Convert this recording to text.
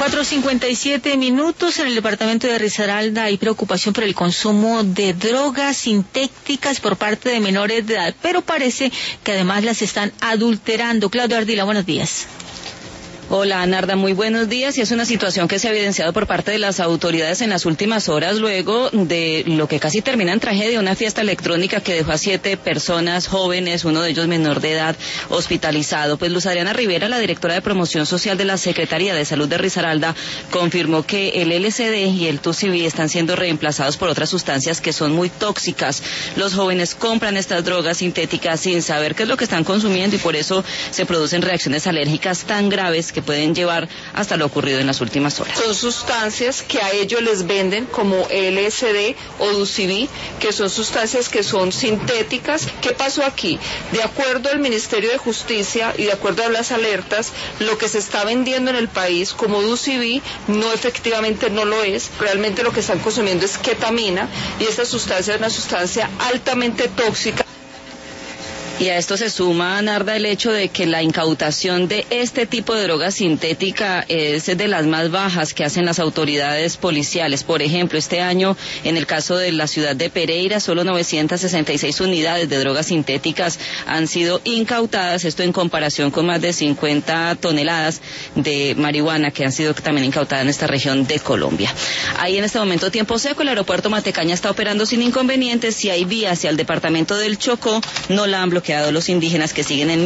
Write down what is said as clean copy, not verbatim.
4:57. En el departamento de Risaralda hay preocupación por el consumo de drogas sintéticas por parte de menores de edad, pero parece que además las están adulterando. Claudia Ardila, buenos días. Hola, Narda, muy buenos días. Y es una situación que se ha evidenciado por parte de las autoridades en las últimas horas, luego de lo que casi termina en tragedia, una fiesta electrónica que dejó a 7 personas jóvenes, uno de ellos menor de edad, hospitalizado. Pues Luz Adriana Rivera, la directora de Promoción Social de la Secretaría de Salud de Risaralda, confirmó que el LSD y el TUCB están siendo reemplazados por otras sustancias que son muy tóxicas. Los jóvenes compran estas drogas sintéticas sin saber qué es lo que están consumiendo y por eso se producen reacciones alérgicas tan graves que pueden llevar hasta lo ocurrido en las últimas horas. Son sustancias que a ellos les venden como LSD o DUCB, que son sustancias que son sintéticas. ¿Qué pasó aquí? De acuerdo al Ministerio de Justicia y de acuerdo a las alertas, lo que se está vendiendo en el país como DUCB efectivamente no lo es. Realmente lo que están consumiendo es ketamina y esta sustancia es una sustancia altamente tóxica. Y a esto se suma, Narda, el hecho de que la incautación de este tipo de droga sintética es de las más bajas que hacen las autoridades policiales. Por ejemplo, este año, en el caso de la ciudad de Pereira, solo 966 unidades de drogas sintéticas han sido incautadas, esto en comparación con más de 50 toneladas de marihuana que han sido también incautadas en esta región de Colombia. Hay en este momento tiempo seco, el aeropuerto Matecaña está operando sin inconvenientes, si hay vías hacia el departamento del Chocó, no la han bloqueado los indígenas que siguen en